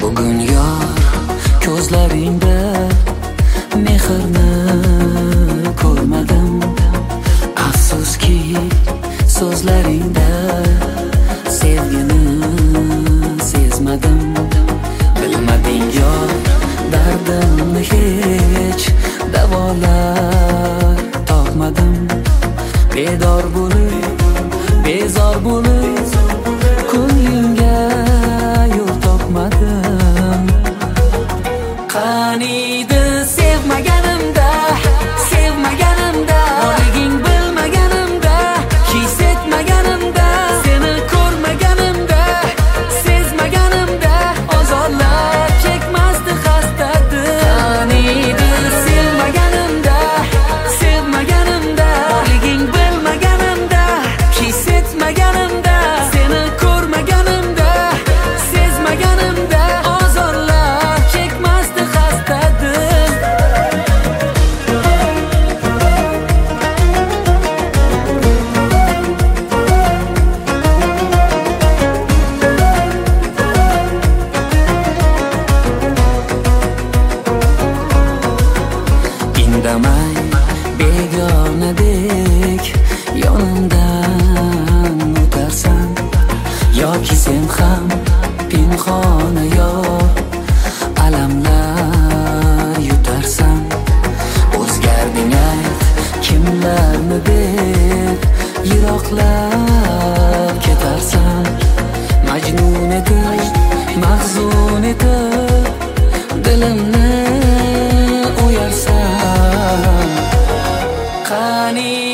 Bugun yor ko'zlaringda mehrni ko'rmadim. Afsuski so'zlaringda sevgini sezmadim. Bilmading yor dardimni hech davolar topmadim. Bedor bo'lib, bezor bo'lib, ko'nglimga yo'l topmadim. Qaniydi sevmaganimda, sevmaganimda, borliging bilmaganimda, his etmaganimda, seni ko'rmaganimda, sezmaganimda, ozorlar chekmasdi xastadir. Qaniydi sevmaganimda, sevmaganimda, borliging bilmaganimda, his etmaganimda, seni ko'rmaganimda, sezmaganimda, ozorlar chekmasdi xastadir. Indamay begonadek yonimdan o'tarsan, yoki sen ham pinhona yor alamlar yutarsan. O'zgarding ayt, kimlarni deb yiroqlab ketarsan. Majnun etib, mahzun etib, dilimni o'yarsan. Qani